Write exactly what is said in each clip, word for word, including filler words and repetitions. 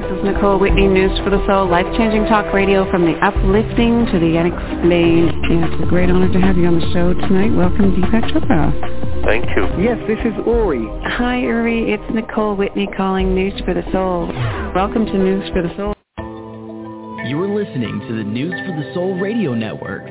This is Nicole Whitney, News for the Soul, life-changing talk radio from the uplifting to the unexplained. And it's a great honor to have you on the show tonight. Welcome, Deepak Chopra. Thank you. Yes, this is Uri. Hi, Uri. It's Nicole Whitney calling News for the Soul. Welcome to News for the Soul. You are listening to the News for the Soul radio network.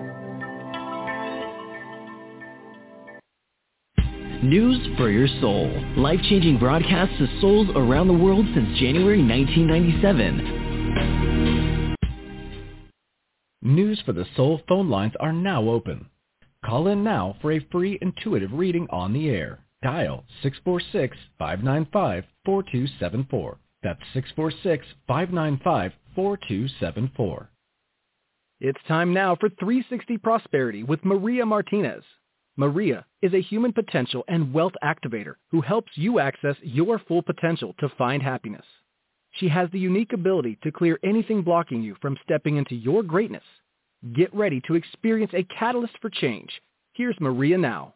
News for your soul. Life-changing broadcasts to souls around the world since January nineteen ninety-seven. News for the Soul phone lines are now open. Call in now for a free intuitive reading on the air. Dial six four six, five nine five, four two seven four. That's six four six, five nine five, four two seven four. It's time now for three sixty Prosperity with Maria Martinez. Maria is a human potential and wealth activator who helps you access your full potential to find happiness. She has the unique ability to clear anything blocking you from stepping into your greatness. Get ready to experience a catalyst for change. Here's Maria now.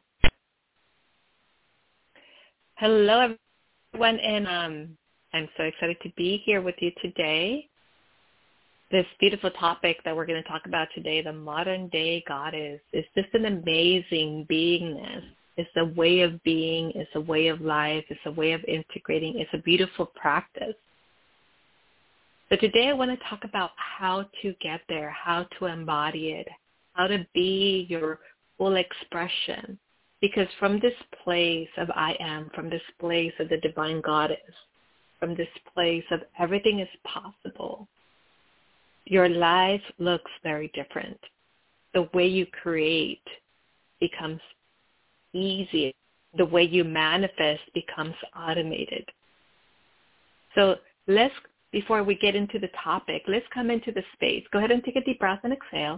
Hello, everyone, and um, I'm so excited to be here with you today. This beautiful topic that we're going to talk about today, the modern day goddess, is just an amazing beingness. It's a way of being. It's a way of life. It's a way of integrating. It's a beautiful practice. So today I want to talk about how to get there, how to embody it, how to be your full expression. Because from this place of I am, from this place of the divine goddess, from this place of everything is possible, your life looks very different. The way you create becomes easy. The way you manifest becomes automated. So let's, before we get into the topic, let's come into the space. Go ahead and take a deep breath and exhale.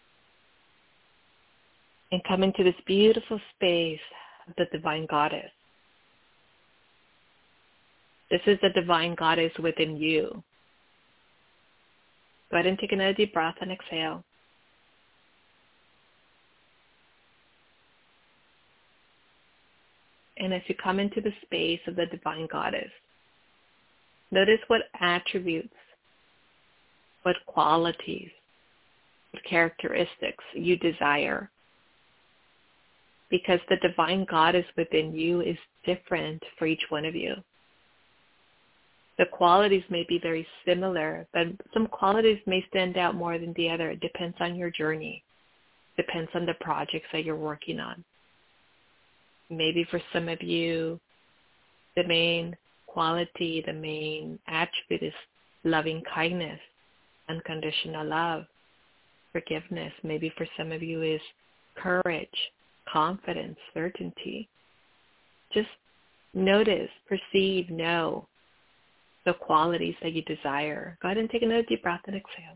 And come into this beautiful space of the divine goddess. This is the divine goddess within you. Go ahead and take another deep breath and exhale. And as you come into the space of the divine goddess, notice what attributes, what qualities, what characteristics you desire. Because the divine goddess within you is different for each one of you. The qualities may be very similar, but some qualities may stand out more than the other. It depends on your journey. Depends on the projects that you're working on. Maybe for some of you, the main quality, the main attribute is loving kindness, unconditional love, forgiveness. Maybe for some of you is courage, confidence, certainty. Just notice, perceive, know the qualities that you desire. Go ahead and take another deep breath and exhale.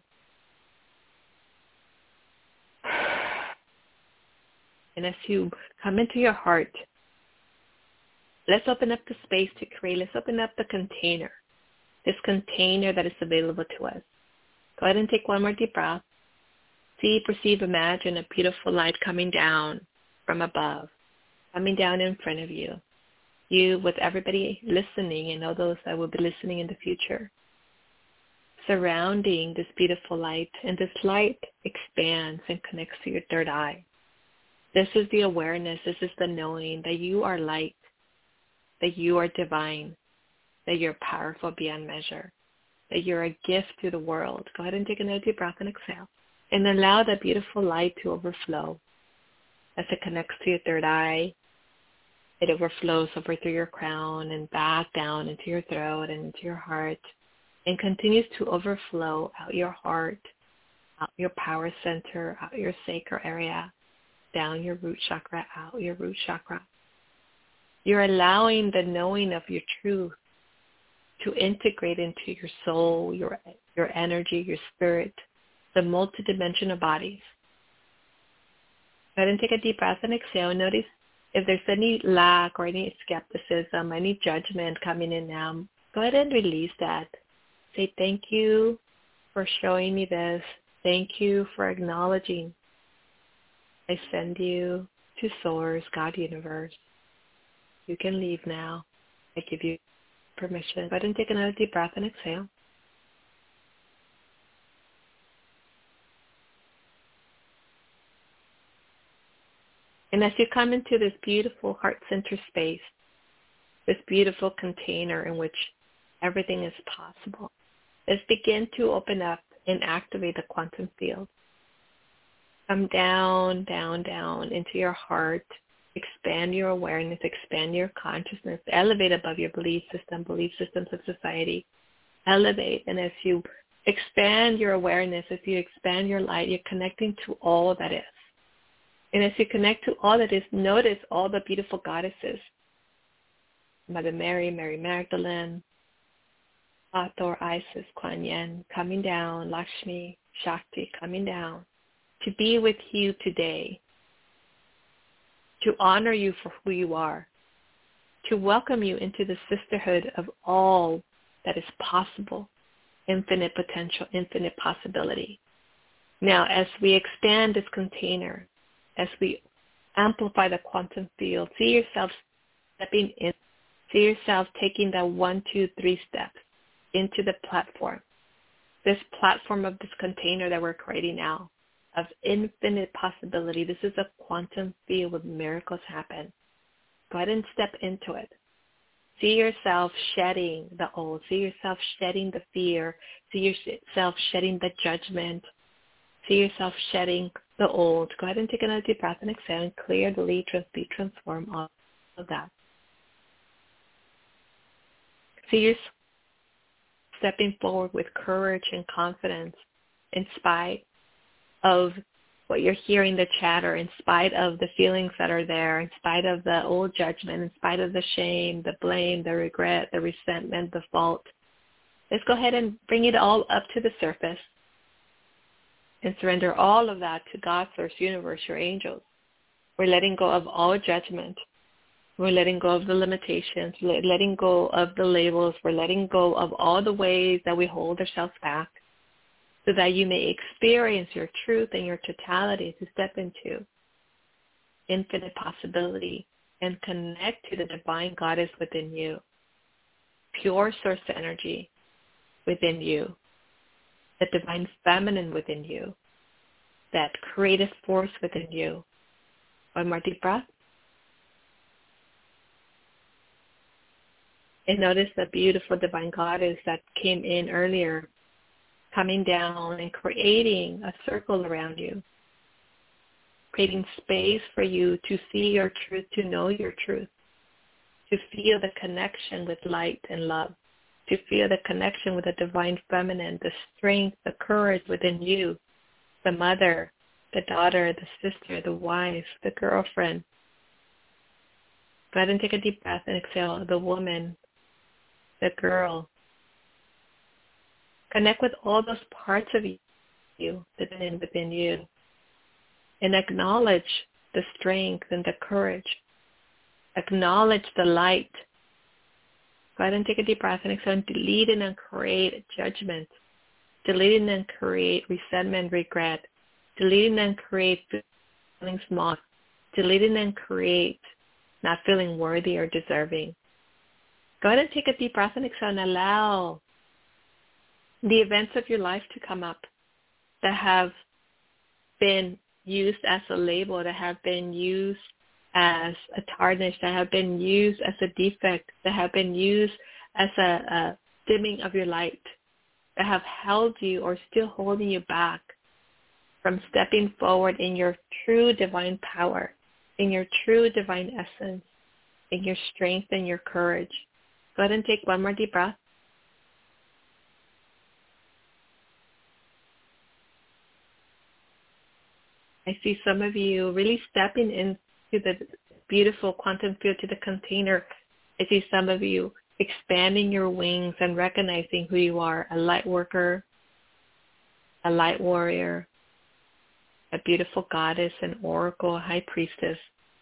And as you come into your heart, let's open up the space to create. Let's open up the container, this container that is available to us. Go ahead and take one more deep breath. See, perceive, imagine a beautiful light coming down from above, coming down in front of you. You with everybody listening and all those that will be listening in the future. Surrounding this beautiful light, and this light expands and connects to your third eye. This is the awareness, this is the knowing that you are light, that you are divine, that you're powerful beyond measure, that you're a gift to the world. Go ahead and take another deep breath and exhale. And allow that beautiful light to overflow. As it connects to your third eye, it overflows over through your crown and back down into your throat and into your heart, and continues to overflow out your heart, out your power center, out your sacral area, down your root chakra, out your root chakra. You're allowing the knowing of your truth to integrate into your soul, your your energy, your spirit, the multidimensional bodies. Go ahead and take a deep breath and exhale. Notice if there's any lack or any skepticism, any judgment coming in now, go ahead and release that. Say thank you for showing me this. Thank you for acknowledging. I send you to Source, God, Universe. You can leave now. I give you permission. Go ahead and take another deep breath and exhale. And as you come into this beautiful heart center space, this beautiful container in which everything is possible, let's begin to open up and activate the quantum field. Come down, down, down into your heart. Expand your awareness, expand your consciousness, elevate above your belief system, belief systems of society. Elevate, and as you expand your awareness, as you expand your light, you're connecting to all that is. And as you connect to all that is, notice all the beautiful goddesses. Mother Mary, Mary Magdalene, Hathor, Isis, Kuan Yin, coming down, Lakshmi, Shakti, coming down to be with you today, to honor you for who you are, to welcome you into the sisterhood of all that is possible, infinite potential, infinite possibility. Now, as we expand this container, as we amplify the quantum field, see yourself stepping in, see yourself taking that one, two, three steps into the platform, this platform of this container that we're creating now of infinite possibility. This is a quantum field where miracles happen. Go ahead and step into it. See yourself shedding the old. See yourself shedding the fear. See yourself shedding the judgment. See yourself shedding the old. Go ahead and take another deep breath and exhale and clear, delete, transmute, transform, all of that. See yourself stepping forward with courage and confidence in spite of what you're hearing, the chatter, in spite of the feelings that are there, in spite of the old judgment, in spite of the shame, the blame, the regret, the resentment, the fault. Let's go ahead and bring it all up to the surface and surrender all of that to God, Source, Universe, your angels. We're letting go of all judgment. We're letting go of the limitations. We're letting go of the labels. We're letting go of all the ways that we hold ourselves back so that you may experience your truth and your totality to step into infinite possibility and connect to the divine goddess within you, pure source energy within you, the divine feminine within you, that creative force within you. One more deep breath. And notice the beautiful divine goddess that came in earlier, coming down and creating a circle around you, creating space for you to see your truth, to know your truth, to feel the connection with light and love, to feel the connection with the divine feminine, the strength, the courage within you, the mother, the daughter, the sister, the wife, the girlfriend. Go ahead and take a deep breath and exhale, the woman, the girl. Connect with all those parts of you that are within you and acknowledge the strength and the courage. Acknowledge the light. Go ahead and take a deep breath and exhale and delete and uncreate judgment. Delete and uncreate resentment, regret. Delete and uncreate feeling small. Delete and uncreate not feeling worthy or deserving. Go ahead and take a deep breath and exhale and allow the events of your life to come up that have been used as a label, that have been used as a tarnish, that have been used as a defect, that have been used as a, a dimming of your light, that have held you or still holding you back from stepping forward in your true divine power, in your true divine essence, in your strength and your courage. Go ahead and take one more deep breath. I see some of you really stepping into the beautiful quantum field, to the container. I see some of you expanding your wings and recognizing who you are, a light worker, a light warrior, a beautiful goddess, an oracle, a high priestess.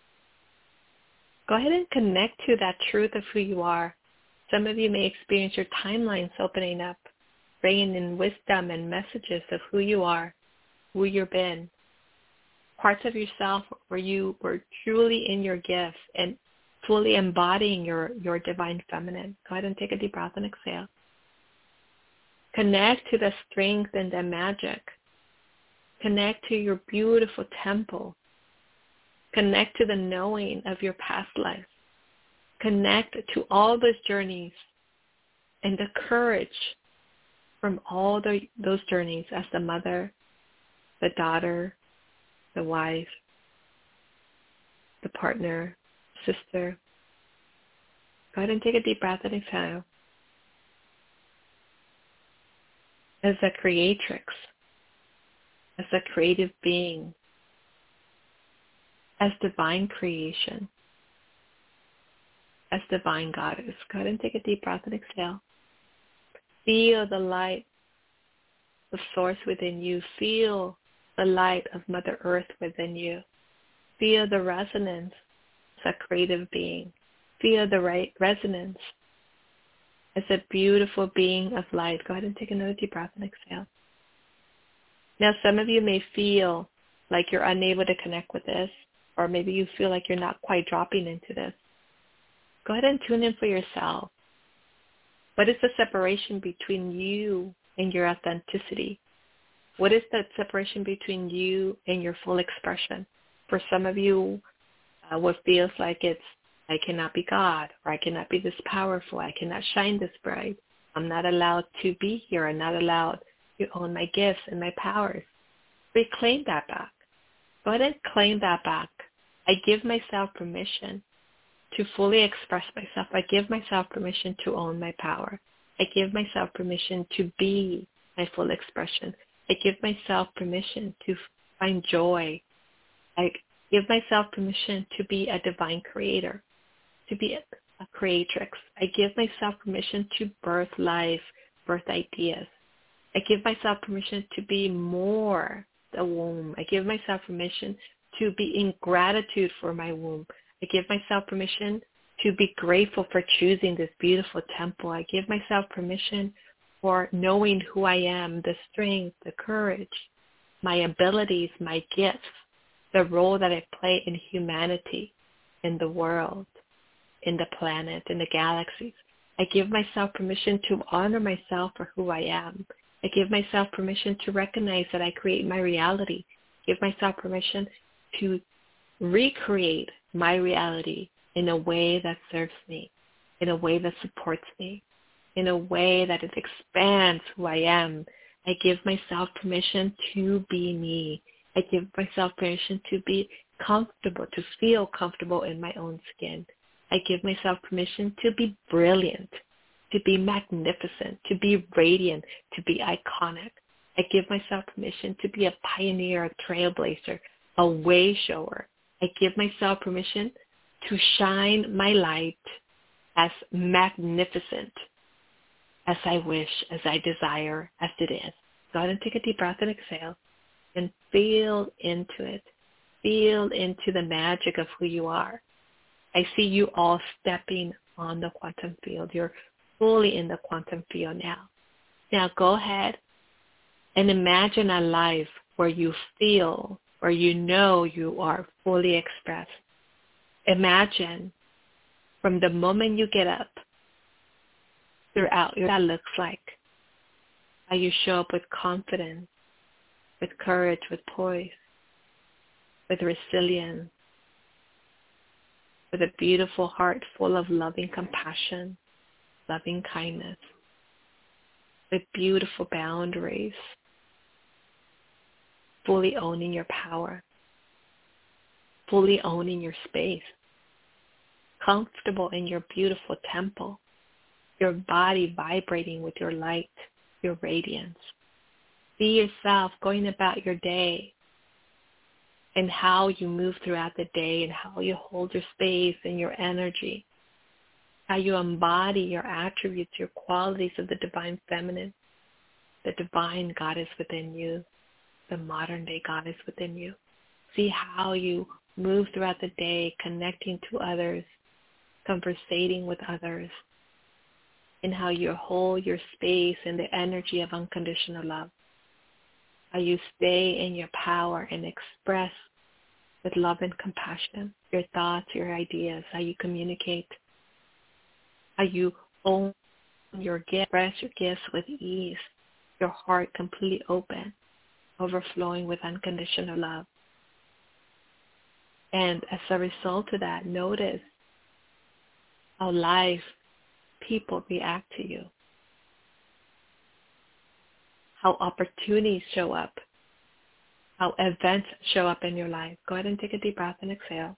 Go ahead and connect to that truth of who you are. Some of you may experience your timelines opening up, bringing in wisdom and messages of who you are, who you've been, parts of yourself where you were truly in your gifts and fully embodying your, your divine feminine. Go ahead and take a deep breath and exhale. Connect to the strength and the magic. Connect to your beautiful temple. Connect to the knowing of your past life. Connect to all those journeys and the courage from all the, those journeys as the mother, the daughter, the wife, the partner, sister. Go ahead and take a deep breath and exhale. As a creatrix, as a creative being, as divine creation, as divine goddess. Go ahead and take a deep breath and exhale. Feel the light of source within you. Feel the light of Mother Earth within you. Feel the resonance as a creative being. Feel the right resonance as a beautiful being of light. Go ahead and take another deep breath and exhale. Now, some of you may feel like you're unable to connect with this, or maybe you feel like you're not quite dropping into this. Go ahead and tune in for yourself. What is the separation between you and your authenticity? What is that separation between you and your full expression? For some of you, uh, what feels like it's, I cannot be God, or I cannot be this powerful, I cannot shine this bright, I'm not allowed to be here, I'm not allowed to own my gifts and my powers. Reclaim that back. Go ahead and claim that back. I give myself permission to fully express myself. I give myself permission to own my power. I give myself permission to be my full expression. I give myself permission to find joy. I give myself permission to be a divine creator, to be a creatrix. I give myself permission to birth life, birth ideas. I give myself permission to be more the womb. I give myself permission to be in gratitude for my womb. I give myself permission to be grateful for choosing this beautiful temple. I give myself permission for knowing who I am, the strength, the courage, my abilities, my gifts, the role that I play in humanity, in the world, in the planet, in the galaxies. I give myself permission to honor myself for who I am. I give myself permission to recognize that I create my reality. Give myself permission to recreate my reality in a way that serves me, in a way that supports me, in a way that it expands who I am. I give myself permission to be me. I give myself permission to be comfortable, to feel comfortable in my own skin. I give myself permission to be brilliant, to be magnificent, to be radiant, to be iconic. I give myself permission to be a pioneer, a trailblazer, a way shower. I give myself permission to shine my light as magnificent as I wish, as I desire, as it is. Go ahead and take a deep breath and exhale and feel into it. Feel into the magic of who you are. I see you all stepping on the quantum field. You're fully in the quantum field now. Now go ahead and imagine a life where you feel, where you know you are fully expressed. Imagine from the moment you get up throughout what that looks like, how you show up with confidence, with courage, with poise, with resilience, with a beautiful heart full of loving compassion, loving kindness, with beautiful boundaries, fully owning your power, fully owning your space, comfortable in your beautiful temple, your body vibrating with your light, your radiance. See yourself going about your day and how you move throughout the day and how you hold your space and your energy, how you embody your attributes, your qualities of the divine feminine, the divine goddess within you, the modern day goddess within you. See how you move throughout the day, connecting to others, conversating with others, and how you hold your space in the energy of unconditional love. How you stay in your power and express with love and compassion your thoughts, your ideas, how you communicate, how you own your gifts, express your gifts with ease, your heart completely open, overflowing with unconditional love. And as a result of that, notice how life, people react to you, how opportunities show up, how events show up in your life. Go ahead and take a deep breath and exhale.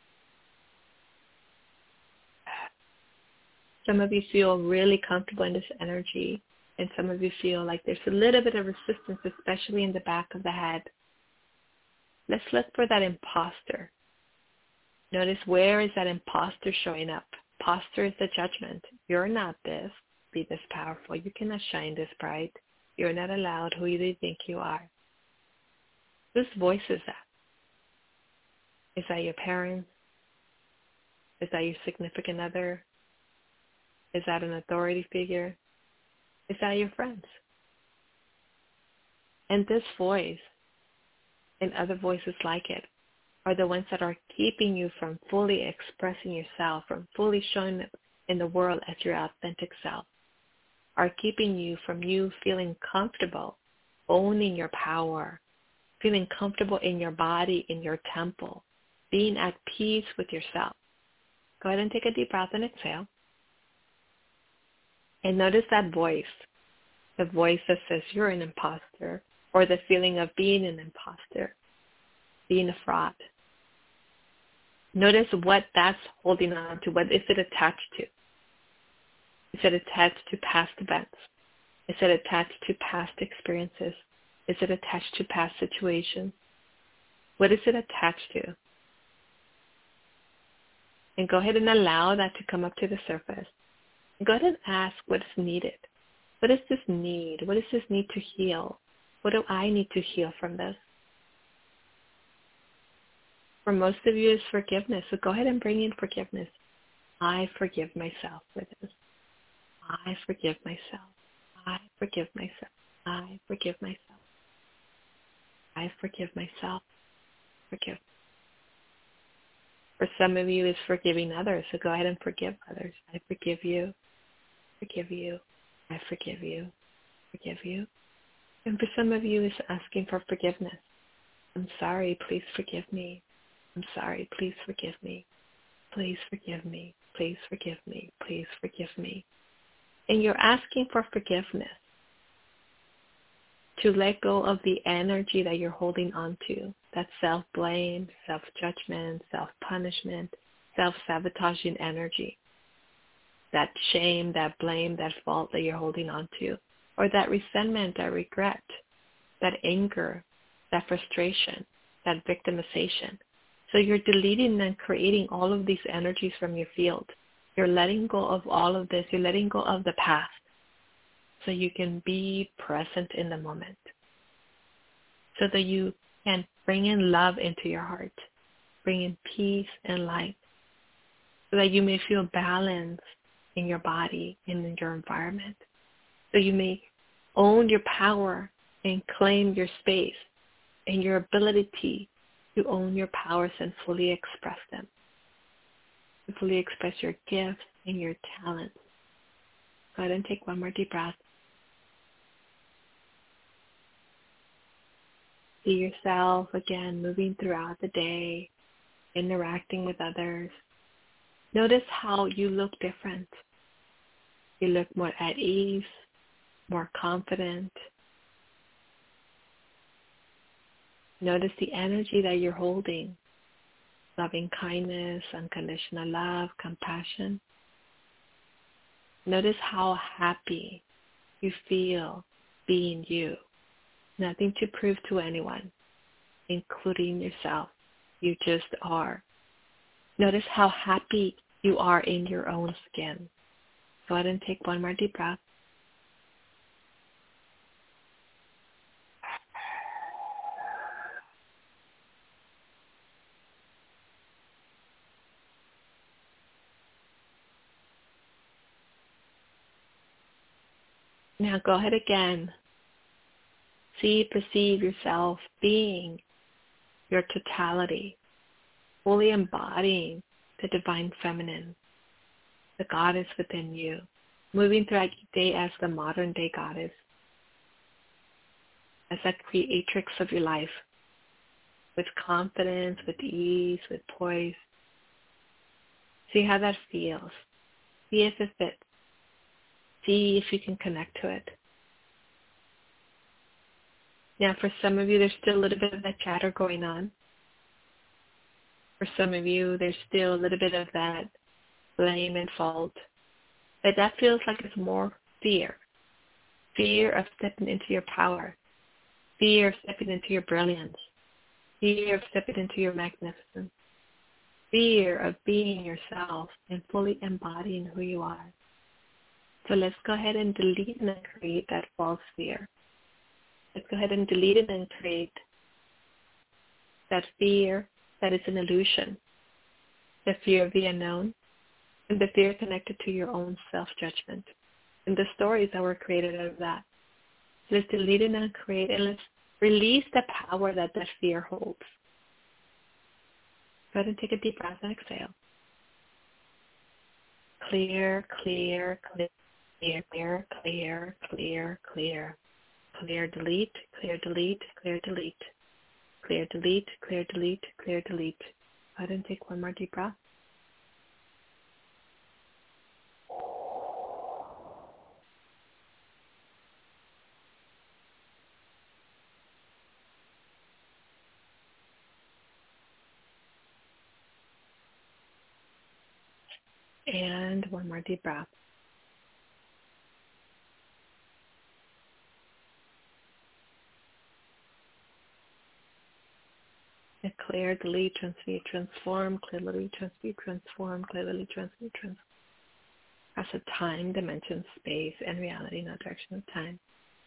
Some of you feel really comfortable in this energy, and some of you feel like there's a little bit of resistance, especially in the back of the head. Let's look for that imposter. Notice, where is that imposter showing up? Imposter is the judgment. You're not this, be this powerful. You cannot shine this bright. You're not allowed. Who do you think you are? Whose voice is that? Is that your parents? Is that your significant other? Is that an authority figure? Is that your friends? And this voice and other voices like it are the ones that are keeping you from fully expressing yourself, from fully showing up in the world as your authentic self, are keeping you from you feeling comfortable, owning your power, feeling comfortable in your body, in your temple, being at peace with yourself. Go ahead and take a deep breath and exhale. And notice that voice, the voice that says you're an imposter, or the feeling of being an imposter, being a fraud. Notice what that's holding on to. What is it attached to? Is it attached to past events? Is it attached to past experiences? Is it attached to past situations? What is it attached to? And go ahead and allow that to come up to the surface. And go ahead and ask what is needed. What is this need? What does this need to heal? What do I need to heal from this? For most of you, it's forgiveness. So go ahead and bring in forgiveness. I forgive myself for this. I forgive myself. I forgive myself. I forgive myself. I forgive myself. Forgive. For some of you, it's forgiving others. So go ahead and forgive others. I forgive you. Forgive you. I forgive you. Forgive you. And for some of you, it's asking for forgiveness. I'm sorry. Please forgive me. I'm sorry. Please forgive me. Please forgive me. Please forgive me. Please forgive me. And you're asking for forgiveness to let go of the energy that you're holding on to. That self-blame, self-judgment, self-punishment, self-sabotaging energy. That shame, that blame, that fault that you're holding on to. Or that resentment, that regret, that anger, that frustration, that victimization. So you're deleting and creating all of these energies from your field. You're letting go of all of this. You're letting go of the past so you can be present in the moment. So that you can bring in love into your heart, bring in peace and light, so that you may feel balance in your body and in your environment. So you may own your power and claim your space and your ability to own your powers and fully express them. To fully express your gifts and your talents. Go ahead and take one more deep breath. See yourself again moving throughout the day, interacting with others. Notice how you look different. You look more at ease, more confident. Notice the energy that you're holding. Loving kindness, unconditional love, compassion. Notice how happy you feel being you. Nothing to prove to anyone, including yourself. You just are. Notice how happy you are in your own skin. Go ahead and take one more deep breath. Now go ahead again. See, perceive yourself being your totality, fully embodying the divine feminine, the goddess within you, moving throughout each day as the modern day goddess, as that creatrix of your life, with confidence, with ease, with poise. See how that feels. See if it fits. See if you can connect to it. Now, for some of you, there's still a little bit of that chatter going on. For some of you, there's still a little bit of that blame and fault. But that feels like it's more fear. Fear of stepping into your power. Fear of stepping into your brilliance. Fear of stepping into your magnificence. Fear of being yourself and fully embodying who you are. So let's go ahead and delete and create that false fear. Let's go ahead and delete it and create that fear that is an illusion, the fear of the unknown, and the fear connected to your own self-judgment, and the stories that were created out of that. Let's delete it and create, and let's release the power that that fear holds. Go ahead and take a deep breath and exhale. Clear, clear, clear, clear, clear, clear, clear, clear. Clear, delete, clear, delete, clear, delete. Clear, delete, clear, delete, clear, delete. Go ahead and take one more deep breath. And one more deep breath. And clear, delete, transmute, transform, clear, delete, transmute, transform, clear, delete, transmute, transform. As a time, dimension, space, and reality, not direction of time.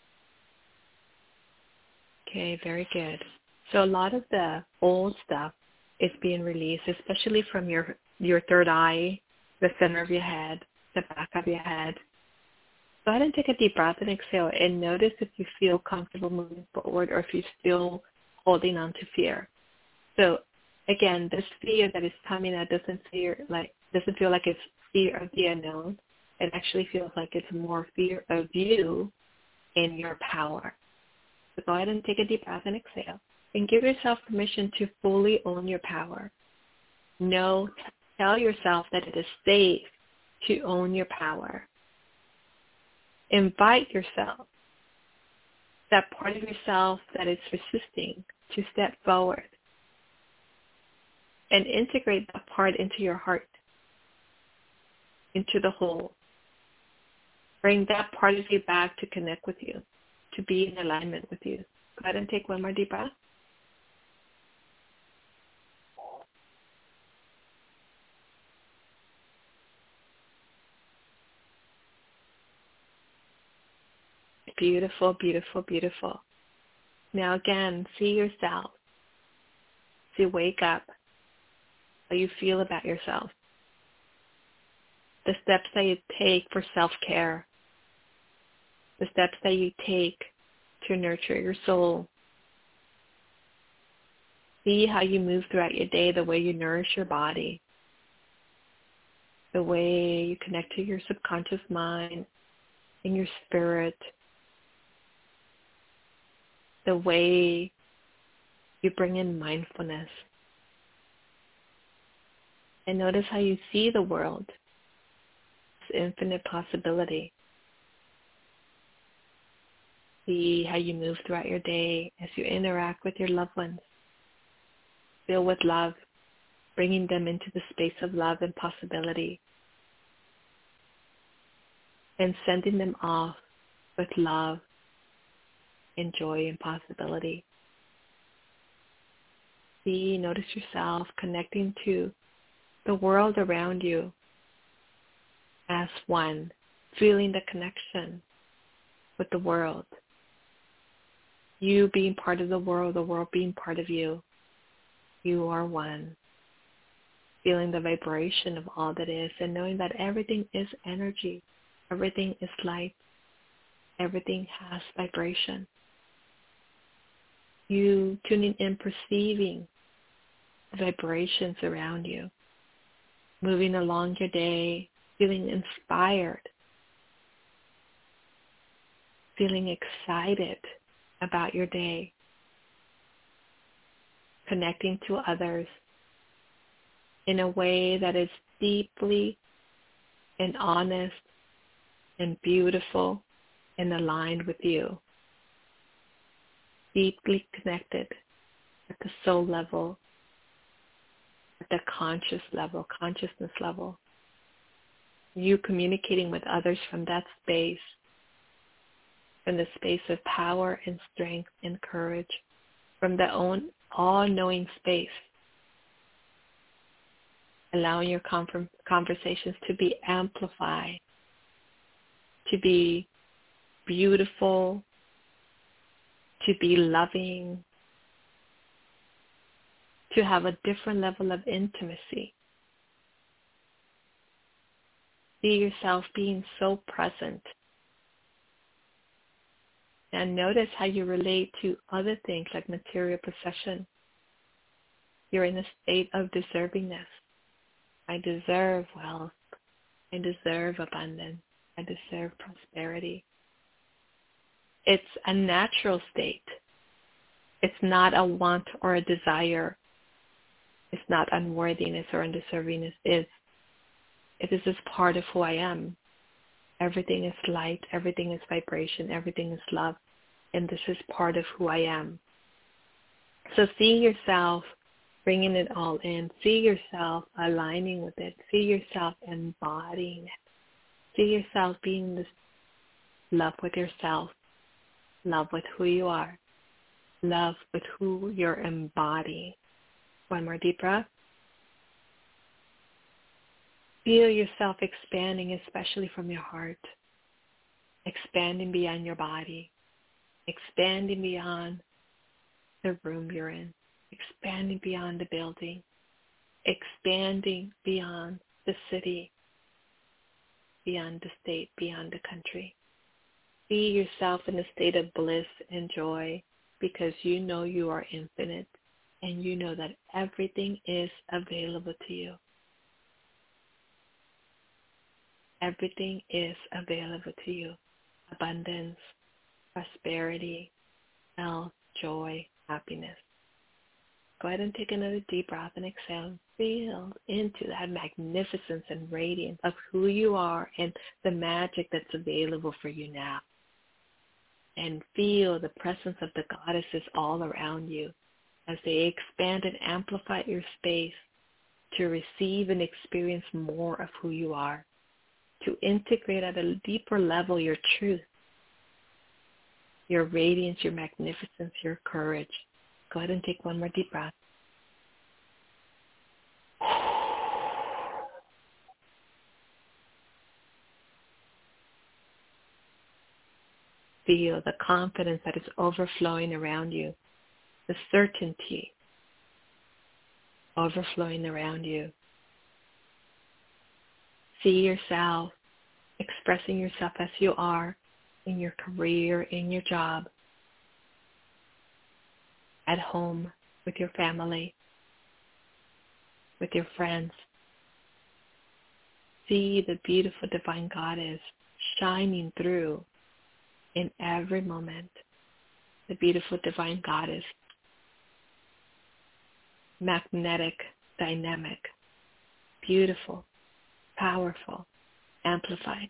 Okay, very good. So a lot of the old stuff is being released, especially from your your third eye, the center of your head, the back of your head. Go ahead and take a deep breath and exhale, and notice if you feel comfortable moving forward or if you're still holding on to fear. So again, this fear that is coming out doesn't fear like doesn't feel like it's fear of the unknown. It actually feels like it's more fear of you and your power. So go ahead and take a deep breath and exhale, and give yourself permission to fully own your power. Know, tell yourself that it is safe to own your power. Invite yourself, that part of yourself that is resisting, to step forward and integrate that part into your heart, into the whole. Bring that part of you back to connect with you, to be in alignment with you. Go ahead and take one more deep breath. Beautiful, beautiful, beautiful. Now again, see yourself. See, wake up. How you feel about yourself. The steps that you take for self-care. The steps that you take to nurture your soul. See how you move throughout your day, the way you nourish your body. The way you connect to your subconscious mind and your spirit. The way you bring in mindfulness. And notice how you see the world. It's infinite possibility. See how you move throughout your day as you interact with your loved ones. Fill with love, bringing them into the space of love and possibility. And sending them off with love and joy and possibility. See, notice yourself connecting to the world around you as one, feeling the connection with the world. You being part of the world, the world being part of you. You are one. Feeling the vibration of all that is, and knowing that everything is energy. Everything is light. Everything has vibration. You tuning in, perceiving the vibrations around you. Moving along your day, feeling inspired. Feeling excited about your day. connecting to others in a way that is deeply and honest and beautiful and aligned with you. Deeply connected at the soul level, at the conscious level, consciousness level. You communicating with others from that space, from the space of power and strength and courage, from the own all-knowing space, allowing your con- conversations to be amplified, to be beautiful, to be loving, to have a different level of intimacy. See yourself being so present. And notice how you relate to other things like material possession. You're in a state of deservingness. I deserve wealth. I deserve abundance. I deserve prosperity. It's a natural state. It's not a want or a desire. It's not unworthiness or undeservingness. It's, it is just part of who I am. Everything is light. Everything is vibration. Everything is love. And this is part of who I am. So see yourself bringing it all in. See yourself aligning with it. See yourself embodying it. See yourself being this love with yourself. Love with who you are. Love with who you're embodying. One more deep breath. Feel yourself expanding, especially from your heart. Expanding beyond your body. Expanding beyond the room you're in. Expanding beyond the building. Expanding beyond the city. Beyond the state. Beyond the country. See yourself in a state of bliss and joy because you know you are infinite and you know that everything is available to you. Everything is available to you. Abundance, prosperity, health, joy, happiness. Go ahead and take another deep breath and exhale. Feel into that magnificence and radiance of who you are and the magic that's available for you now. And feel the presence of the goddesses all around you as they expand and amplify your space to receive and experience more of who you are, to integrate at a deeper level your truth, your radiance, your magnificence, your courage. Go ahead and take one more deep breath. Feel the confidence that is overflowing around you, the certainty overflowing around you. See yourself expressing yourself as you are in your career, in your job, at home, with your family, with your friends. See the beautiful divine goddess shining through in every moment. The beautiful divine goddess, magnetic, dynamic, beautiful, powerful, amplified.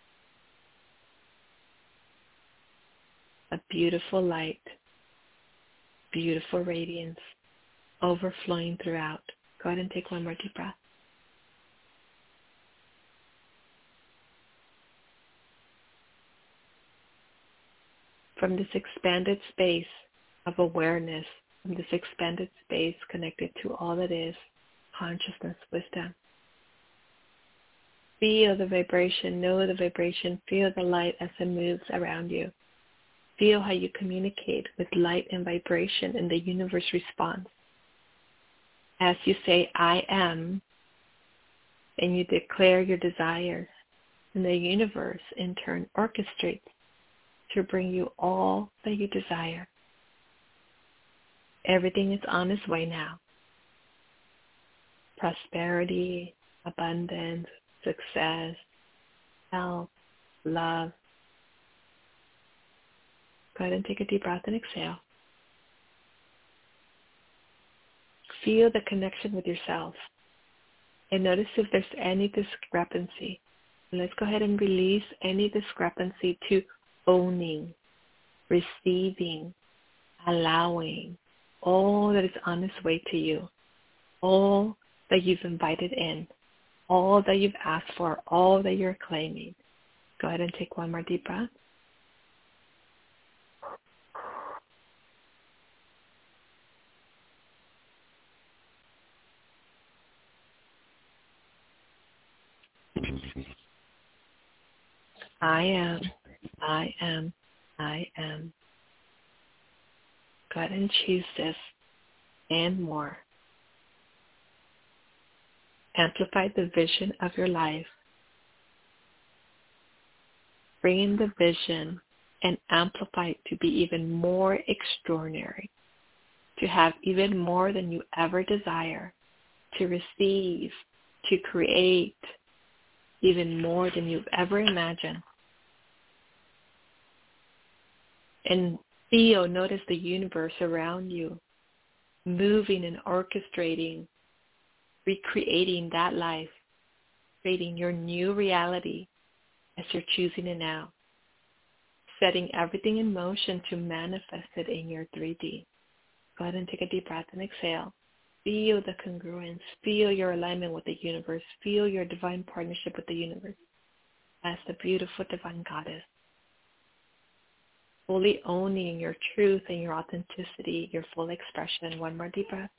A beautiful light, beautiful radiance, overflowing throughout. Go ahead and take one more deep breath. From this expanded space of awareness, from this expanded space connected to all that is, consciousness, wisdom. Feel the vibration, know the vibration, feel the light as it moves around you. Feel how you communicate with light and vibration and the universe responds. As you say, I am, and you declare your desires, and the universe in turn orchestrates to bring you all that you desire. Everything is on its way now. Prosperity, abundance, success, health, love. Go ahead and take a deep breath and exhale. feel the connection with yourself. And notice if there's any discrepancy. And let's go ahead and release any discrepancy to owning, receiving, allowing all that is on its way to you, all that you've invited in, all that you've asked for, all that you're claiming. Go ahead and take one more deep breath. I am, I am, I am. Go ahead and choose this and more. Amplify the vision of your life. Bring in the vision and amplify it to be even more extraordinary, to have even more than you ever desire, to receive, to create even more than you've ever imagined. And feel, notice the universe around you, moving and orchestrating, recreating that life, creating your new reality as you're choosing it now, setting everything in motion to manifest it in your three D. Go ahead and take a deep breath and exhale. Feel the congruence. Feel your alignment with the universe. Feel your divine partnership with the universe as the beautiful divine goddess. Fully owning your truth and your authenticity, your full expression. One more deep breath.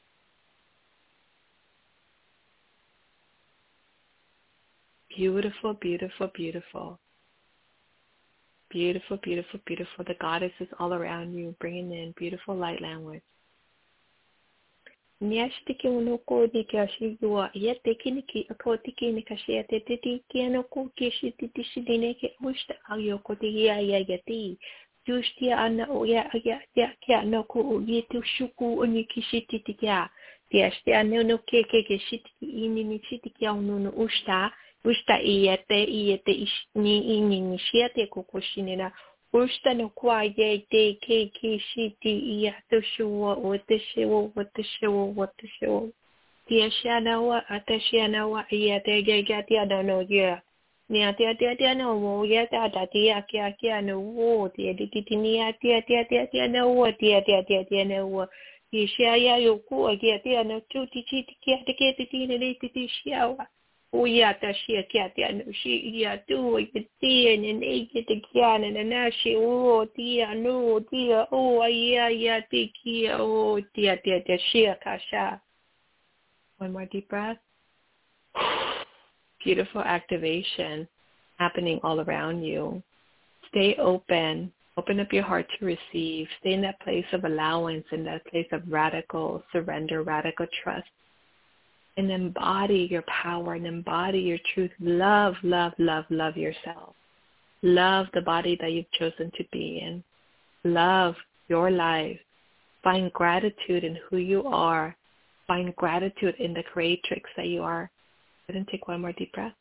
Beautiful, beautiful, beautiful. Beautiful, beautiful, beautiful. The goddess is all around you, bringing in beautiful light language. Nyashtiki unoko nikashi yua yete kiniki akotiki nikashi ateti kianoko kishi titishidine ke ushta ayoko tiya yagati. Justia ana oya ya ya kia noko yetu shuku unikishi titikia. Tiashtia no ke ke ke shitiki ini ni shitikia ununo ushta. Ushta iyete iyete ishni ini ni shiate kokoshinina. Ushta no kwa ye te ke ke shiti iya to shuwa wate shuwa wate shuwa wate shuwa. Tia shanawa ata shanawa iya te ge ge tia no no ye. Nia tia tia tia no wo ye ta ta tia kia kia no wo tia di ti nia tia tia tia tia no wo tia tia tia tia no wo. Tia shaya yo ku tia tia no tu ti ti kia te ke ti ti ne ti ti shawa. O ya ta shi kia tia no shi ya tu ye tia ne ne ke te kia ne na shi o tia no tia o ya ya te kia o tia tia tia shi ka sha. One more deep breath. Beautiful activation happening all around you. Stay open. Open up your heart to receive. Stay in that place of allowance, in that place of radical surrender, radical trust. And embody your power and embody your truth. Love, love, love, love yourself. Love the body that you've chosen to be in. Love your life. Find gratitude in who you are. Find gratitude in the creatrix that you are. Go ahead and take one more deep breath.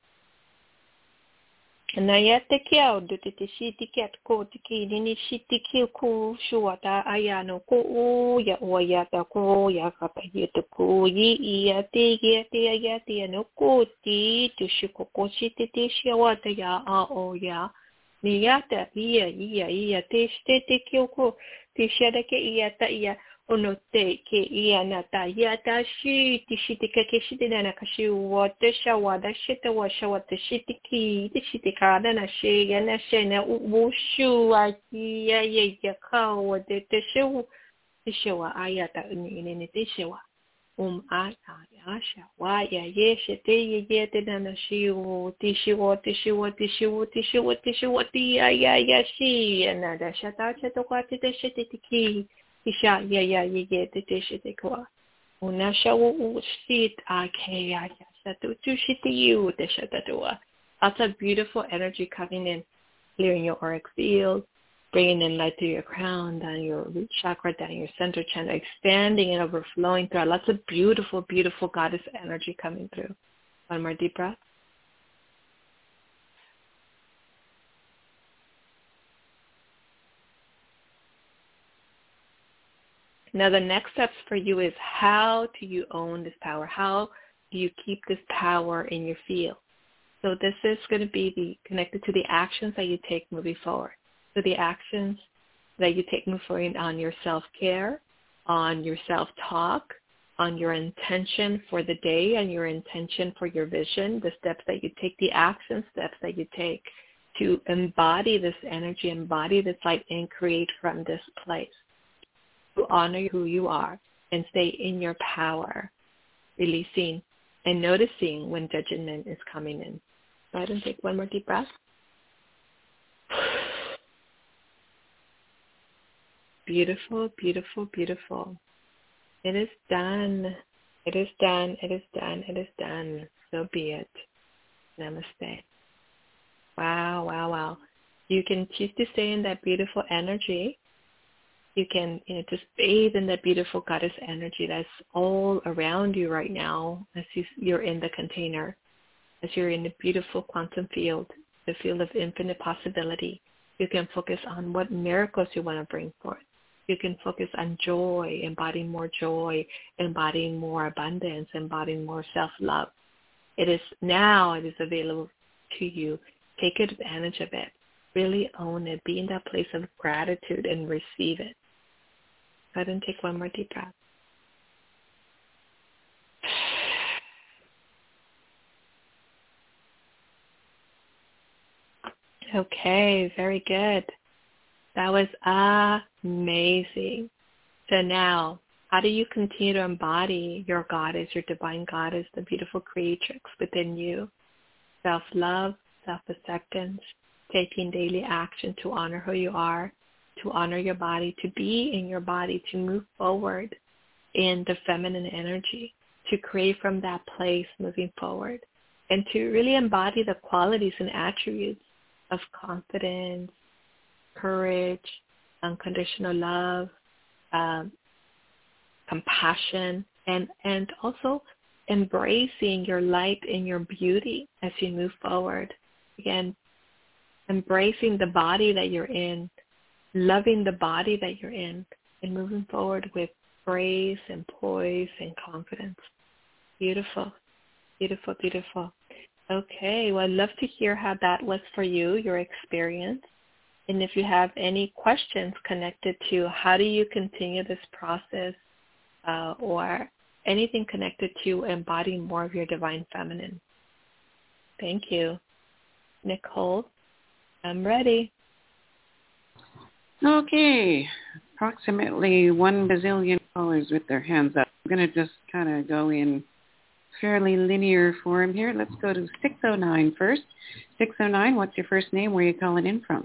Na yete kiao do te te shiti kiat ko te ki nini shiti ki ko shuata ayano ko o ya o ya ta ko ya ka pa ye te ko yi ya te ye te ya te no ko ti tu shiko ko shiti te shiwa te ya a o ya ni ya ta ia ia ia te shite te ki ko te shada ke ia ta ia ono te ke ia na ta ia ta shi ti shiti ke ke shiti na ka shi wa te shawa da shite wa shawa te shiti ki te shiti ka na na she ya na she na u shu a ki ya ye ya ka wa te te shu te shawa aya ta ni ni te shawa um a a ya sha wa ya ye she te ye ye te na na shi o ti shi o ti shi o ti shi o ti shi o ti shi o ti ya ya ya shi na da sha ta che to ka te te shiti ki Isha ya ya ye ye te te shite kwa. Una sha wo shit a ke ya ya sha tu tu shite you te sha tatua. Lots of beautiful energy coming in, clearing your auric field, bringing in light through your crown, down your root chakra, down your center chakra, expanding and overflowing through. Lots of beautiful, beautiful goddess energy coming through. One more deep breath. Now, the next steps for you is how do you own this power? How do you keep this power in your field? So this is going to be the, connected to the actions that you take moving forward. So the actions that you take moving forward on your self-care, on your self-talk, on your intention for the day and your intention for your vision, the steps that you take, the action steps that you take to embody this energy, embody this light, and create from this place. To honor who you are and stay in your power, releasing and noticing when judgment is coming in. Go ahead and take one more deep breath. Beautiful, beautiful, beautiful. It is done. It is done. It is done. It is done. So be it. Namaste. Wow, wow, wow. You can choose to stay in that beautiful energy. You can, you know, just bathe in that beautiful goddess energy that's all around you right now as you, you're in the container, as you're in the beautiful quantum field, the field of infinite possibility. You can focus on what miracles you want to bring forth. You can focus on joy, embodying more joy, embodying more abundance, embodying more self-love. It is now, it is available to you. Take advantage of it. Really own it. Be in that place of gratitude and receive it. Go ahead and take one more deep breath. Okay, very good. That was amazing. So now, how do you continue to embody your goddess, your divine goddess, the beautiful creatrix within you? Self-love, self-acceptance, taking daily action to honor who you are, to honor your body, to be in your body, to move forward in the feminine energy, to create from that place moving forward, and to really embody the qualities and attributes of confidence, courage, unconditional love, um, compassion, and, and also embracing your light and your beauty as you move forward. Again, embracing the body that you're in, loving the body that you're in, and moving forward with grace and poise and confidence. Beautiful, beautiful, beautiful. Okay, well, I'd love to hear how that was for you, your experience. And if you have any questions connected to how do you continue this process uh, or anything connected to embodying more of your divine feminine. Thank you. Nicole, I'm ready. Okay, approximately one bazillion callers with their hands up. I'm going to just kind of go in fairly linear form here. Let's go to six oh nine first. six oh nine, what's your first name? Where are you calling in from?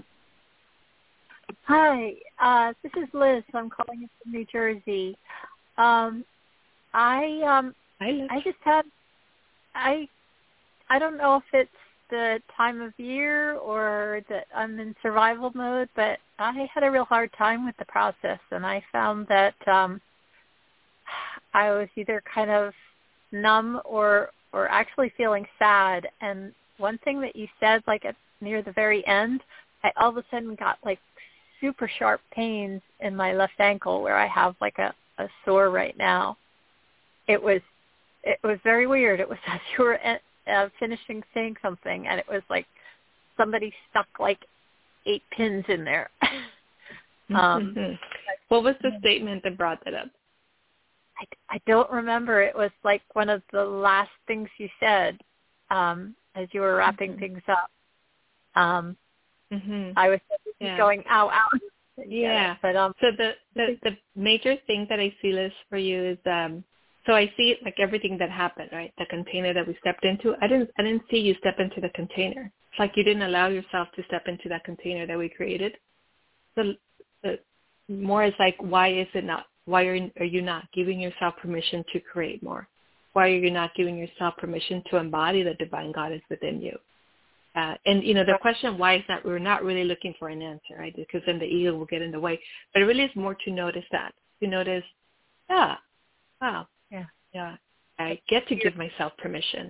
Hi, uh, this is Liz. I'm calling in from New Jersey. Um, I um, Hi, Liz. I just had I I don't know if it's the time of year or that I'm in survival mode, but I had a real hard time with the process, and I found that um, I was either kind of numb or or actually feeling sad. And one thing that you said, like at near the very end, I all of a sudden got like super sharp pains in my left ankle where I have like a, a sore right now. It was it was very weird. It was as you were uh, finishing saying something, and it was like somebody stuck like eight pins in there. um, mm-hmm. What was the statement that brought that up? I, I don't remember. It was like one of the last things you said um, as you were wrapping mm-hmm. things up. Um, mm-hmm. I was yeah. going, ow, ow. Yeah. But, um, so the, the, the major thing that I see, Liz, for you is, um, so I see it like everything that happened, right? The container that we stepped into. I didn't I didn't see you step into the container. It's like you didn't allow yourself to step into that container that we created. So the more is like, why is it not? Why are, are you not giving yourself permission to create more? Why are you not giving yourself permission to embody the divine goddess within you? Uh, and, you know, the question why is that we're not really looking for an answer, right? Because then the ego will get in the way. But it really is more to notice that. To notice, yeah, wow, yeah, yeah, I get to give myself permission.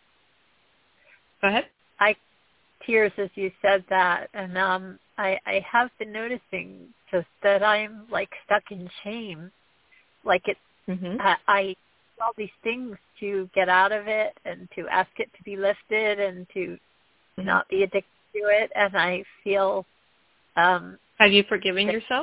Go ahead. I tears as you said that. And um, I, I have been noticing just that I'm like stuck in shame. Like it, Mm-hmm. I, I do all these things to get out of it and to ask it to be lifted and to Mm-hmm. not be addicted to it. And I feel, um, Have you forgiven yourself?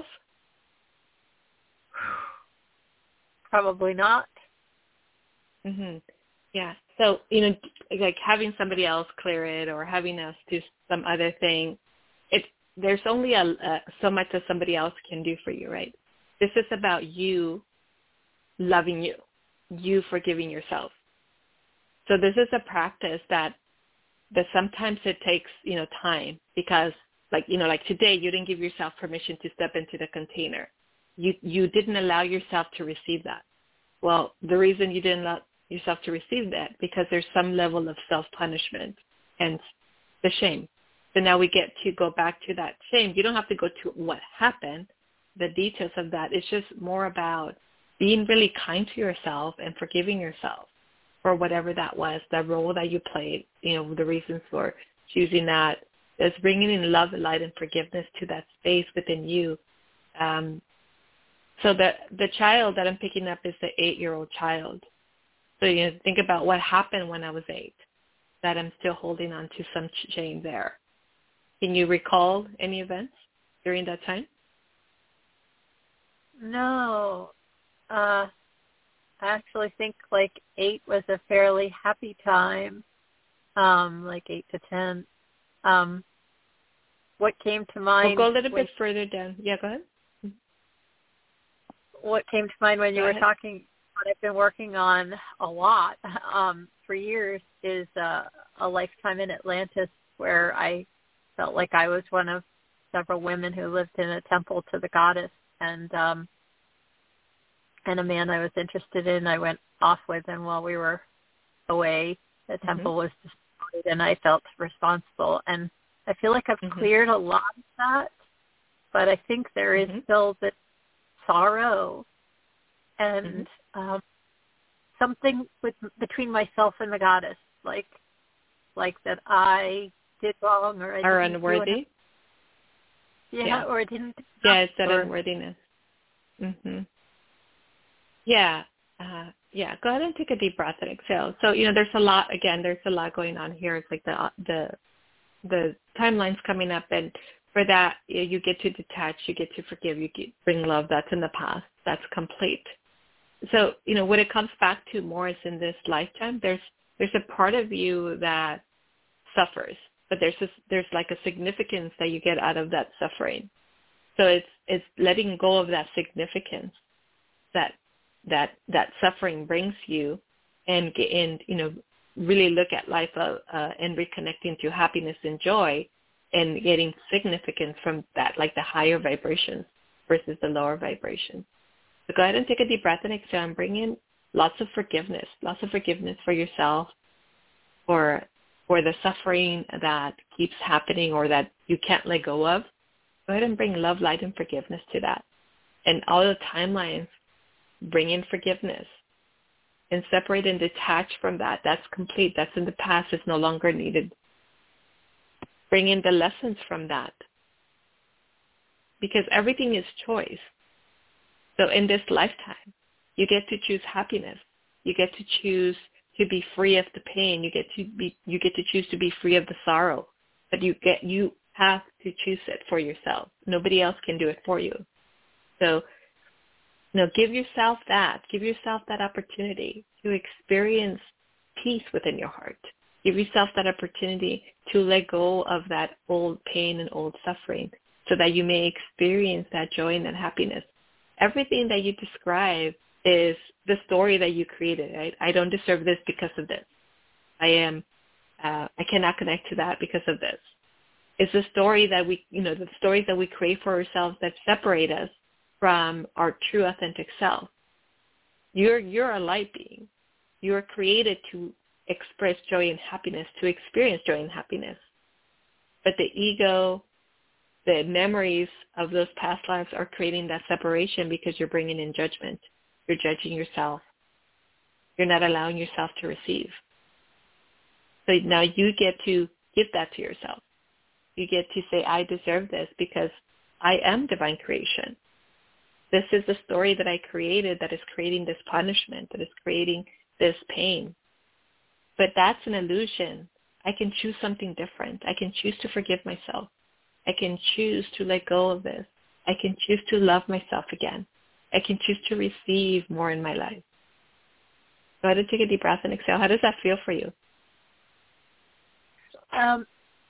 probably not. Mm-hmm. Yeah. So, you know, like having somebody else clear it or having us do some other thing, it's, there's only a, a, so much that somebody else can do for you, right? This is about you loving you, you forgiving yourself. So this is a practice that, that sometimes it takes, you know, time because like, you know, like today you didn't give yourself permission to step into the container. You, you didn't allow yourself to receive that. Well, the reason you didn't allow yourself to receive that because there's some level of self-punishment and the shame. So now we get to go back to that shame. You don't have to go to what happened, the details of that. It's just more about being really kind to yourself and forgiving yourself for whatever that was, the role that you played, you know, the reasons for choosing that. Is bringing in love and light and forgiveness to that space within you. Um, so the, the child that I'm picking up is the eight-year-old child. So you know, think about what happened when I was eight, that I'm still holding on to some shame there. Can you recall any events during that time? No. Uh, I actually think like eight was a fairly happy time, um, like eight to ten. Um, what came to mind? We'll go a little when, bit further down. Yeah, go ahead. What came to mind when you Go were ahead. talking, what I've been working on a lot um, for years is uh, a lifetime in Atlantis where I felt like I was one of several women who lived in a temple to the goddess, and um, and a man I was interested in I went off with, and while we were away, the temple Mm-hmm. was destroyed, and I felt responsible. And I feel like I've Mm-hmm. cleared a lot of that, but I think there is Mm-hmm. still this sorrow and Mm-hmm. um, something with between myself and the goddess, like like that I did wrong or I Are didn't do enough. unworthy? Yeah, Yeah. or I didn't. do Yeah, enough, it's that or, unworthiness. Mm-hmm. Yeah. Uh, yeah. Go ahead and take a deep breath and exhale. So, you know, there's a lot, again, there's a lot going on here. It's like the, the, the timeline's coming up, and for that, you, you get to detach, you get to forgive, you get, bring love. That's in the past. That's complete. So, you know, what it comes back to more is in this lifetime, there's, there's a part of you that suffers, but there's this, there's like a significance that you get out of that suffering. So it's, it's letting go of that significance that, that, that suffering brings you, and get in, you know, really look at life uh, uh, and reconnecting to happiness and joy and getting significance from that, like the higher vibrations versus the lower vibrations. So go ahead and take a deep breath and exhale and bring in lots of forgiveness, lots of forgiveness for yourself, for for the suffering that keeps happening or that you can't let go of. Go ahead and bring love, light, and forgiveness to that. And all the timelines, bring in forgiveness and separate and detach from that. That's complete. That's in the past. It's no longer needed. Bring in the lessons from that, because everything is choice. So in this lifetime, you get to choose happiness. You get to choose to be free of the pain. You get to be, you get to choose to be free of the sorrow. But you get, you have to choose it for yourself. Nobody else can do it for you. So, you know, give yourself that. Give yourself that opportunity to experience peace within your heart. Give yourself that opportunity to let go of that old pain and old suffering so that you may experience that joy and that happiness. Everything that you describe is the story that you created, right? I don't deserve this because of this. I am, uh, I cannot connect to that because of this. It's the story that we, you know, the stories that we create for ourselves that separate us from our true authentic self. You're, you're a light being. You are created to express joy and happiness, to experience joy and happiness. But the ego, the memories of those past lives are creating that separation because you're bringing in judgment. You're judging yourself. You're not allowing yourself to receive. So now you get to give that to yourself. You get to say, I deserve this because I am divine creation. This is the story that I created that is creating this punishment, that is creating this pain. But that's an illusion. I can choose something different. I can choose to forgive myself. I can choose to let go of this. I can choose to love myself again. I can choose to receive more in my life. Go ahead and take a deep breath and exhale. How does that feel for you? Um,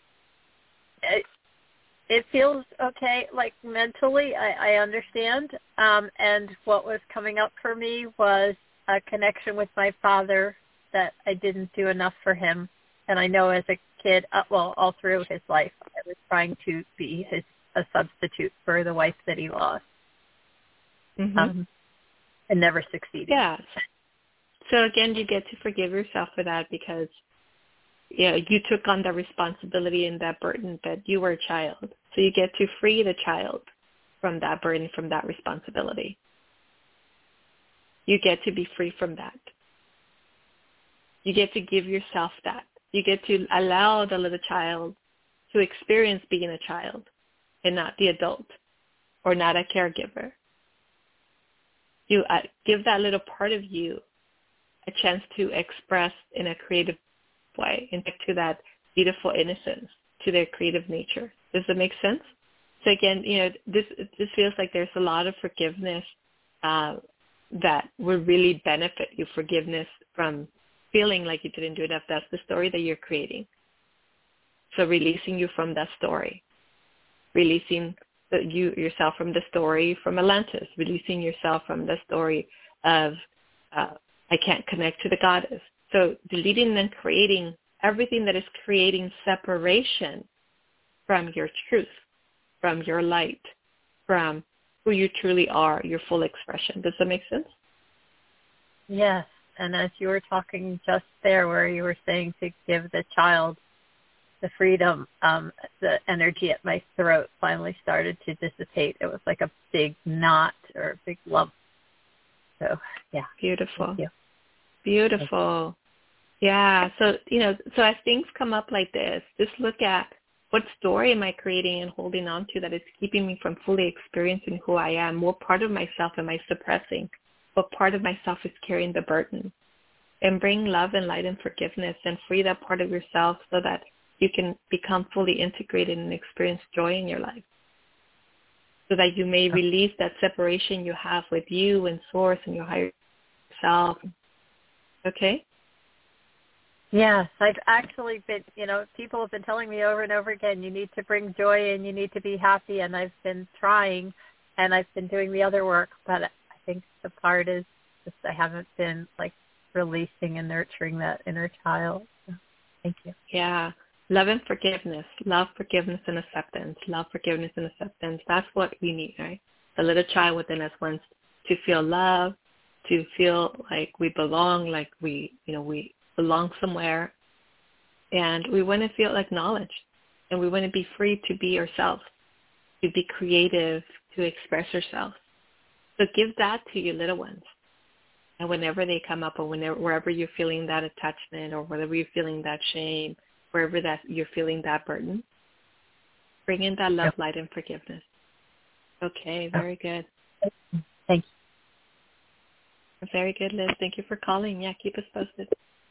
it, it feels okay. Like mentally, I, I understand. Um, and what was coming up for me was a connection with my father, that I didn't do enough for him. And I know as a kid, uh, well, all through his life, I was trying to be his a substitute for the wife that he lost. Mm-hmm. Um, and never succeeded. Yeah. So again, you get to forgive yourself for that because yeah, you took on the responsibility and that burden that you were a child. So you get to free the child from that burden, from that responsibility. You get to be free from that. You get to give yourself that. You get to allow the little child to experience being a child and not the adult or not a caregiver. You uh, give that little part of you a chance to express in a creative way and back to that beautiful innocence, to their creative nature. Does that make sense? So again, you know, this this feels like there's a lot of forgiveness uh, that would really benefit you. Forgiveness from feeling like you didn't do enough. That's the story that you're creating. So releasing you from that story, releasing the, you yourself from the story from Atlantis, releasing yourself from the story of uh, I can't connect to the goddess. So deleting and creating everything that is creating separation from your truth, from your light, from who you truly are, your full expression. Does that make sense? Yes. And as you were talking just there where you were saying to give the child the freedom, um, the energy at my throat finally started to dissipate. It was like a big knot or a big lump. So, yeah. Beautiful. Thank you. Beautiful. Yeah. So, you know, so as things come up like this, just look at what story am I creating and holding on to that is keeping me from fully experiencing who I am? What part of myself am I suppressing? What part of myself is carrying the burden? And bring love and light and forgiveness and free that part of yourself so that you can become fully integrated and experience joy in your life. So that you may release that separation you have with you and source and your higher self. Okay? Yes, I've actually been, you know, people have been telling me over and over again, you need to bring joy and you need to be happy. And I've been trying and I've been doing the other work. But I think the part is just I haven't been, like, releasing and nurturing that inner child. So, thank you. Yeah. Love and forgiveness. Love, forgiveness, and acceptance. Love, forgiveness, and acceptance. That's what we need, right? The little child within us wants to feel love, to feel like we belong, like we, you know, we belong somewhere. And we want to feel acknowledged. And we want to be free to be ourselves, to be creative, to express ourselves. So give that to your little ones. And whenever they come up or whenever, wherever you're feeling that attachment or wherever you're feeling that shame, wherever that you're feeling that burden, bring in that love, yep. light, and forgiveness. Okay, very good. Thank you. Very good, Liz. Thank you for calling. Yeah, keep us posted.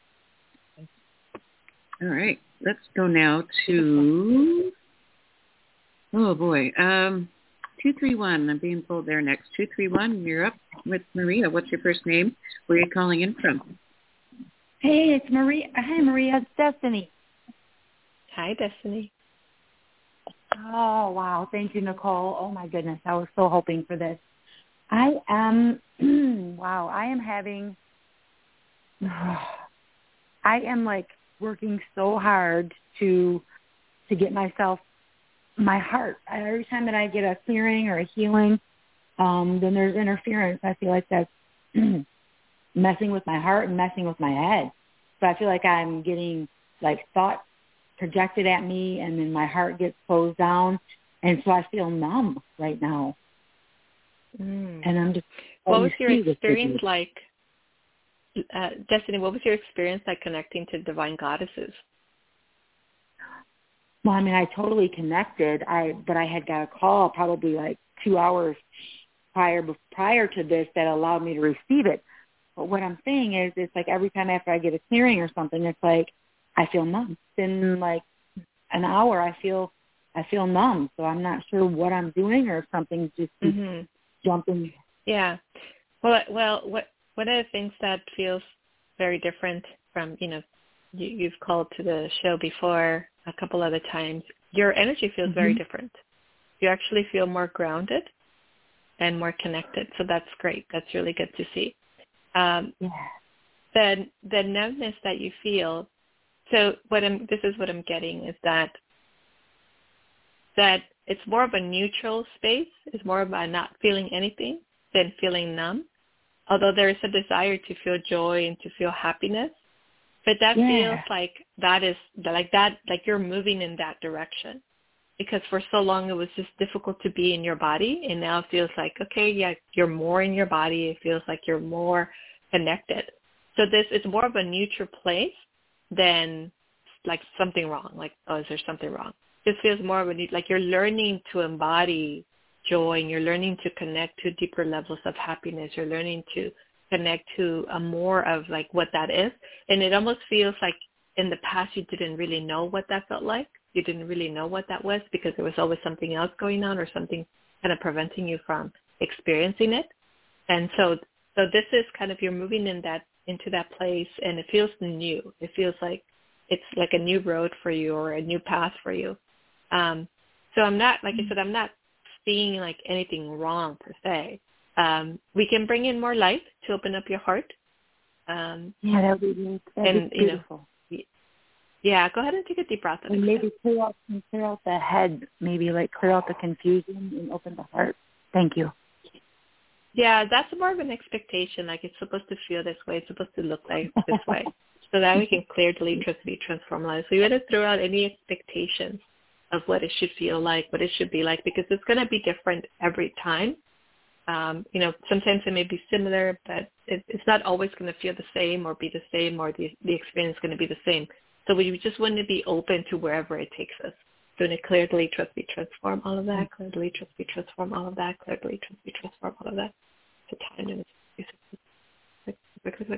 All right, let's go now to, oh boy, um, two three one. I'm being pulled there next. two three one, you're up with Maria. What's your first name? Where are you calling in from? Hey, it's Maria. Hi, Maria. It's Destiny. Hi, Destiny. Oh, wow. Thank you, Nicole. Oh, my goodness. I was so hoping for this. I am, wow, I am having, I am like working so hard to, to get myself, my heart. Every time that I get a clearing or a healing, um, then there's interference. I feel like that's messing with my heart and messing with my head. So I feel like I'm getting like thought projected at me, and then my heart gets closed down, and so I feel numb right now. Mm. And I'm just. What was your experience like, uh, Destiny? What was your experience like connecting to divine goddesses? Well, I mean, I totally connected. I but I had got a call probably like two hours prior prior to this that allowed me to receive it. But what I'm saying is, it's like every time after I get a clearing or something, it's like I feel numb. In like an hour, I feel I feel numb. So I'm not sure what I'm doing or if something's just mm-hmm. jumping. Yeah. Well, well, what one of the things that feels very different from, you know, you, you've called to the show before a couple other times, your energy feels mm-hmm. very different. You actually feel more grounded and more connected. So that's great. That's really good to see. Um, yeah. The the numbness that you feel. So what I'm. This is what I'm getting is that that it's more of a neutral space. It's more about not feeling anything than feeling numb. Although there is a desire to feel joy and to feel happiness, but that yeah. feels like that is like that like you're moving in that direction. Because for so long it was just difficult to be in your body, and now it feels like, okay, yeah, you're more in your body. It feels like you're more connected. So this is more of a neutral place than like something wrong, like, oh, is there something wrong? This feels more of a, like you're learning to embody joy, and you're learning to connect to deeper levels of happiness. You're learning to connect to a more of like what that is. And it almost feels like in the past you didn't really know what that felt like. You didn't really know what that was because there was always something else going on or something kind of preventing you from experiencing it. And so so this is kind of, you're moving in that into that place, and it feels new. It feels like it's like a new road for you or a new path for you. Um, so I'm not, like I said, I'm not seeing like anything wrong per se. Um, we can bring in more light to open up your heart. Um, yeah, that would be, that'd and, be beautiful. You know, yeah, go ahead and take a deep breath. And maybe clear out, clear out the head, maybe like clear out the confusion and open the heart. Thank you. Yeah, that's more of an expectation. Like it's supposed to feel this way. It's supposed to look like this way. So that we can clear, delete, transmute, transform life. So you want to throw out any expectations of what it should feel like, what it should be like, because it's going to be different every time. Um, you know, sometimes it may be similar, but it, it's not always going to feel the same or be the same, or the, the experience is going to be the same. So we just want to be open to wherever it takes us. Doing a clear, delete, transmute, transform, all of that. Clear, delete, transmute, transform, all of that. Clear, delete, transmute, transform, all of that. It's a time and it's click, click, click, click.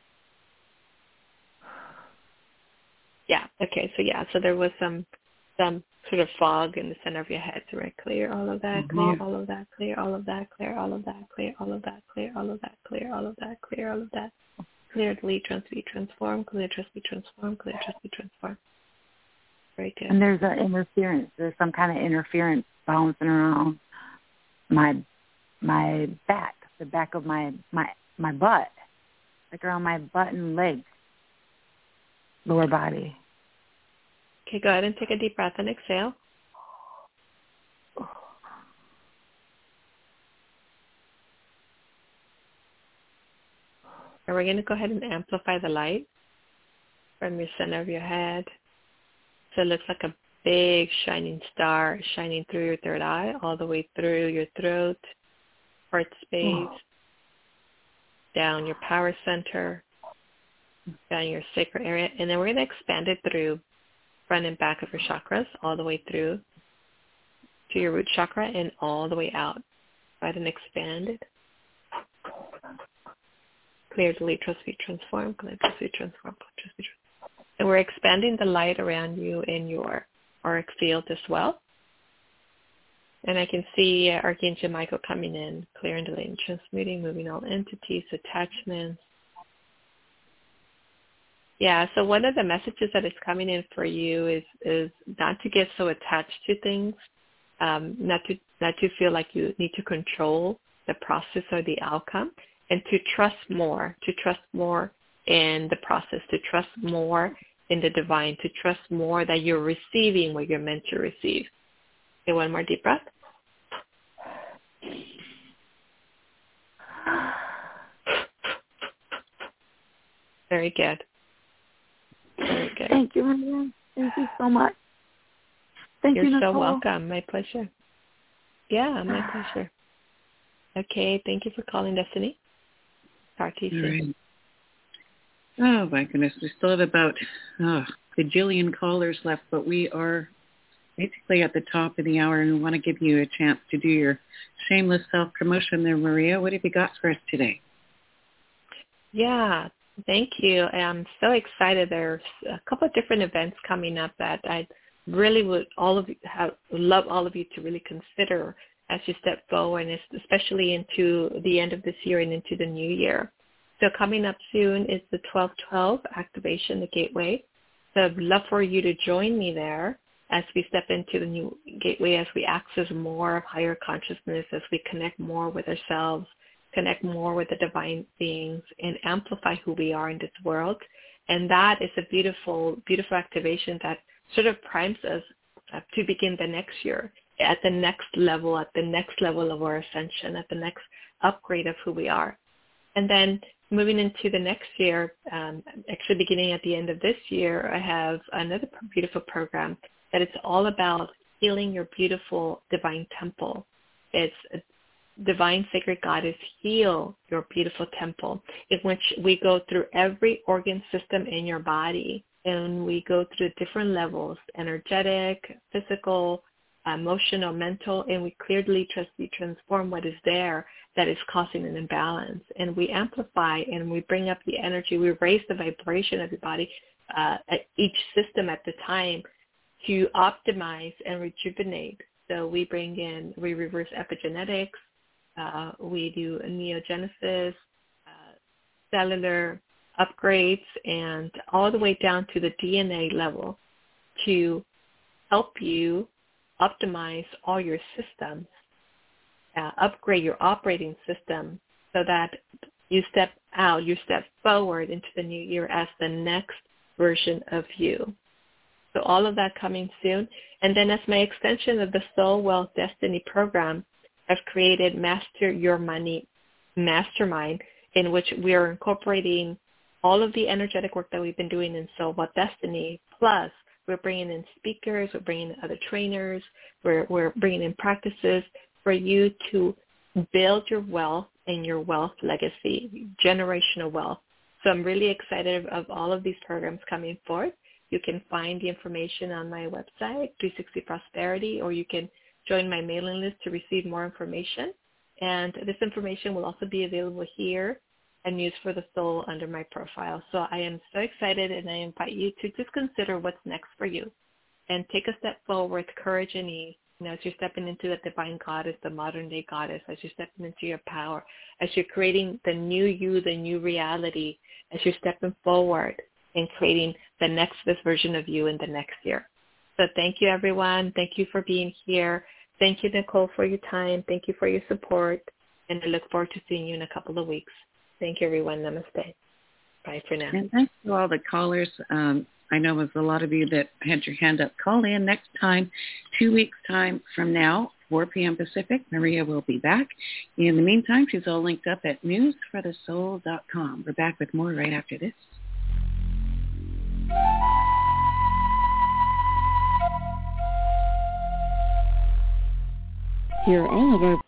Yeah. Okay. So yeah. So there was some some sort of fog in the center of your head. So right, clear all of that, clear all of that, clear all of that, clear all of that, clear all of that, clear all of that, clear all of that, clear all of that. Clear, delete, transmute, transform, clear, transmute, transform, clear, transmute, transform. Very good. And there's an interference. There's some kind of interference bouncing around my my back, the back of my my my butt, like around my butt and legs, lower body. Okay, go ahead and take a deep breath and exhale. And we're going to go ahead and amplify the light from your center of your head. So it looks like a big shining star shining through your third eye, all the way through your throat, heart space, oh. down your power center, down your sacral area. And then we're going to expand it through front and back of your chakras, all the way through to your root chakra and all the way out. Go ahead and expand it. Clear, delete, transmute, transform, clear, transmute, transform, transmute, transform. And we're expanding the light around you in your auric field as well. And I can see uh, Archangel Michael coming in, clearing, deleting, transmuting, moving all entities, attachments. Yeah, so one of the messages that is coming in for you is is not to get so attached to things, um, not to not to feel like you need to control the process or the outcome, and to trust more, to trust more in the process, to trust more in the divine, to trust more that you're receiving what you're meant to receive. Okay, one more deep breath. Very good. Very good. Thank you, Maria. Thank you so much. Thank You're you, so Nicole. welcome. My pleasure. Yeah, my pleasure. Okay, thank you for calling, Destiny. Talk to you soon. Right. Oh, my goodness. We still have about oh, a bajillion callers left, but we are basically at the top of the hour, and we want to give you a chance to do your shameless self-promotion there, Maria. What have you got for us today? Yeah, thank you. I'm so excited. There's a couple of different events coming up that I really would all of you have love all of you to really consider as you step forward, and especially into the end of this year and into the new year. So coming up soon is the twelve twelve activation, the gateway. So I'd love for you to join me there as we step into the new gateway, as we access more of higher consciousness, as we connect more with ourselves, connect more with the divine beings, and amplify who we are in this world. And that is a beautiful, beautiful activation that sort of primes us to begin the next year at the next level, at the next level of our ascension, at the next upgrade of who we are. And then moving into the next year, um, actually beginning at the end of this year, I have another beautiful program that it's all about healing your beautiful divine temple. It's a divine sacred goddess heal your beautiful temple, in which we go through every organ system in your body, and we go through different levels, energetic, physical, emotional, mental, and we clearly transform what is there that is causing an imbalance. And we amplify and we bring up the energy, we raise the vibration of your body uh, at each system at the time to optimize and rejuvenate. So we bring in, we reverse epigenetics, uh, we do neogenesis, uh, cellular upgrades, and all the way down to the D N A level to help you optimize all your systems, uh, upgrade your operating system so that you step out, you step forward into the new year as the next version of you. So all of that coming soon. And then as my extension of the Soul Wealth Destiny program, I've created Master Your Money Mastermind, in which we are incorporating all of the energetic work that we've been doing in Soul Wealth Destiny, plus we're bringing in speakers, we're bringing in other trainers, we're, we're bringing in practices for you to build your wealth and your wealth legacy, generational wealth. So I'm really excited of all of these programs coming forth. You can find the information on my website, three sixty Prosperity, or you can join my mailing list to receive more information. And this information will also be available here and News for the Soul under my profile. So I am so excited, and I invite you to just consider what's next for you and take a step forward with courage and ease. You know, as you're stepping into the divine goddess, the modern day goddess, as you're stepping into your power, as you're creating the new you, the new reality, as you're stepping forward and creating the next best version of you in the next year. So thank you, everyone. Thank you for being here. Thank you, Nicole, for your time. Thank you for your support. And I look forward to seeing you in a couple of weeks. Thank you, everyone. Namaste. Bye for now. And thanks to all the callers. Um, I know there's a lot of you that had your hand up. Call in next time, two weeks' time from now, four p.m. Pacific. Maria will be back. In the meantime, she's all linked up at news for the soul dot com. We're back with more right after this. Hear all of our